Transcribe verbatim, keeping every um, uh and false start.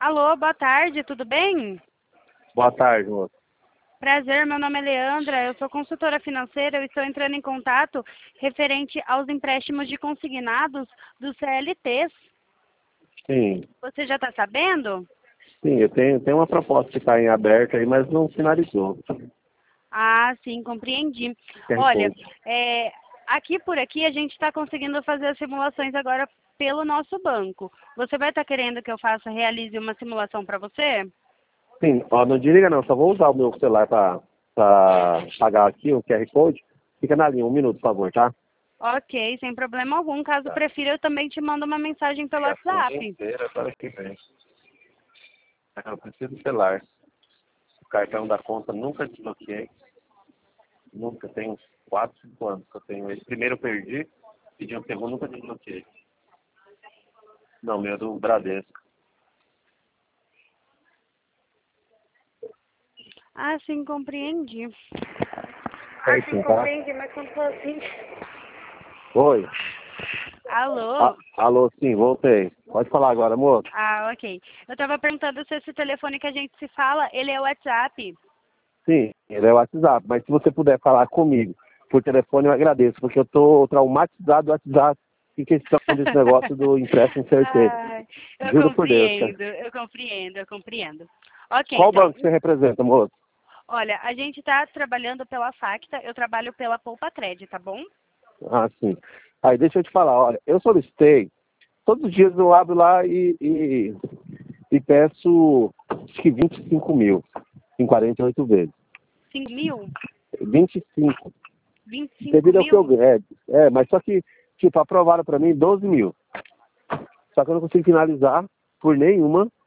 Alô, boa tarde, tudo bem? Boa tarde, moço. Prazer, meu nome é Leandra, eu sou consultora financeira, eu estou entrando em contato referente aos empréstimos de consignados dos C L Ts. Sim, Você já está sabendo? sim, eu tenho, tenho uma proposta que está em aberto aí, mas não finalizou. Ah, sim, compreendi. Q R Olha, Code. é, aqui por aqui a gente está conseguindo fazer as simulações agora pelo nosso banco. Você vai estar querendo que eu faça, realize uma simulação para você? Sim, ó, não desliga não, só vou usar o meu celular para pagar aqui o Q R Code. Fica na linha, um minuto, por favor, tá? Ok, sem problema algum. Caso Tá. prefira, eu também te mando uma mensagem pelo WhatsApp. Inteira, para que vem. Eu preciso do celular. O cartão da conta nunca desbloqueei. Nunca, tem uns quatro, cinco anos que eu tenho ele. Primeiro eu perdi, pedi um segundo, nunca desbloqueei. Não, meu é do Bradesco. Ah, sim, compreendi. Ah, sim, Certinho, tá? compreendi, mas quando for assim... Oi. Alô? Ah, alô, sim, voltei. Pode falar agora, moço. Ah, ok. Eu tava perguntando se esse telefone que a gente se fala, ele é o WhatsApp. Sim, ele é o WhatsApp, mas se você puder falar comigo por telefone, eu agradeço, porque eu estou traumatizado do WhatsApp em questão desse negócio do empréstimo C L T. Ai, eu Juro por Deus, cara. compreendo, eu compreendo, eu compreendo. Ok, Qual então, banco você representa, moço? olha, a gente está trabalhando pela Facta, eu trabalho pela Poupa Cred, tá bom? Ah, sim. Aí, deixa eu te falar, olha, eu solicitei, todos os dias eu abro lá e, e, e peço, acho que vinte e cinco mil, em quarenta e oito vezes. cinco mil? vinte e cinco. vinte e cinco Devido ao que eu mil? ganho. É, é, mas só que, tipo, aprovaram para mim doze mil. Só que eu não consigo finalizar por nenhuma